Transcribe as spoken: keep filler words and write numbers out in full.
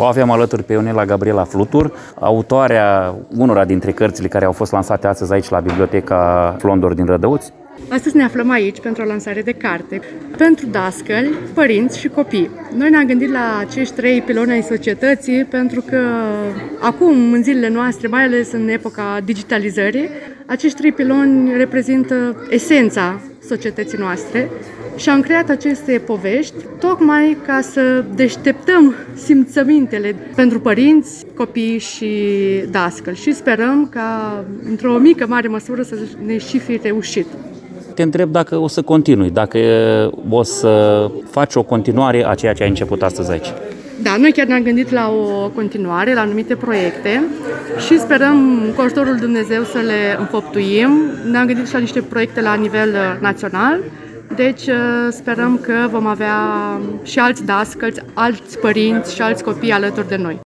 O avem alături pe Ionela Gabriela Flutur, autoarea unora dintre cărțile care au fost lansate astăzi aici la Biblioteca Flondor din Rădăuți. Astăzi ne aflăm aici pentru o lansare de carte pentru dascăli, părinți și copii. Noi ne-am gândit la acești trei piloni ai societății pentru că acum, în zilele noastre, mai ales în epoca digitalizării, acești trei piloni reprezintă esența societății noastre și am creat aceste povești tocmai ca să deșteptăm simțămintele pentru părinți, copii și dascăli și sperăm ca, într-o mică, mare măsură, să ne și fi reușit. Te întreb dacă o să continui, dacă o să faci o continuare a ceea ce ai început astăzi aici. Da, noi chiar ne-am gândit la o continuare, la anumite proiecte și sperăm cu ajutorul Dumnezeu să le înfăptuim. Ne-am gândit și la niște proiecte la nivel național, deci sperăm că vom avea și alți dascăli, alți părinți și alți copii alături de noi.